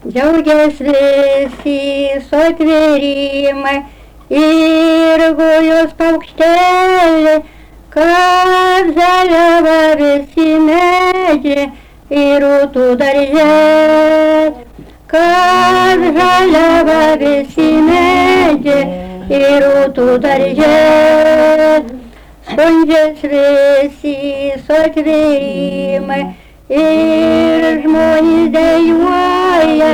Džiaugiasi visi sutvėrimai ir gujos paukšteliai, kad žaliava visi medžiai ir rūtų darželiai, kad žaliava visi medžiai ir rūtų darželiai. Skundžiasi visi sutvėrimai ir žmonės dejuoja,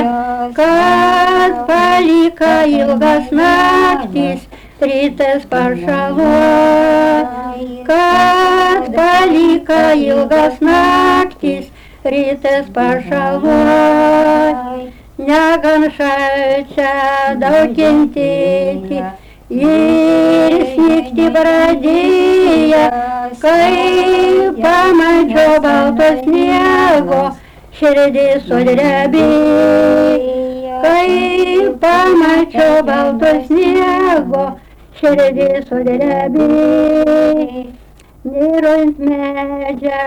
kad palika ilgas naktis, rytas pašaloja, kad palika ilgas naktis, rytas pašaloja. Negam šalčia daug kentėti ir snigti pradėjo, kai pamačiau balto sniego, širdis sudrebėjo. Kai pamačiau balto sniego, širdis sudrebėjo. Nėra ant medžio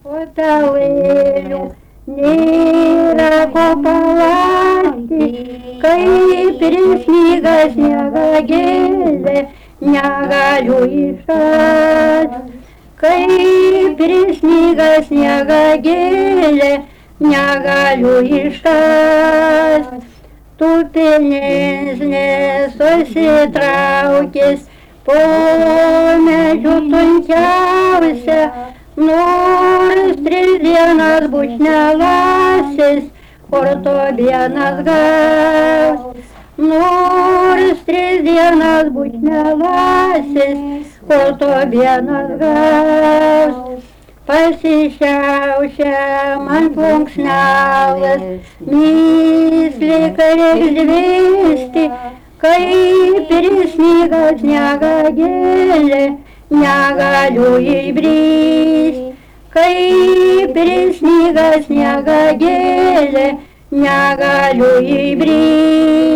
putalėlių, nėra ko palakti, kaip prisnyga sniega gėlė, negaliu išrasti. Kaip prisnyga sniega gėlė, negaliu išrasti. Tupinis nesusitraukęs, po medžiu tunkiausia, nors 3 dienas bučnelasis, kur to vienas gaus. Nors 3 dienas bučnelasis, kur to vienas gaus. Pasišiaušia man plunksnelas, myslė reiks dvėsti, kaip prisnyga sniega gėlė, negaliu išbrist. Kaip prisnyga sniega gėlė, negaliu išbrist.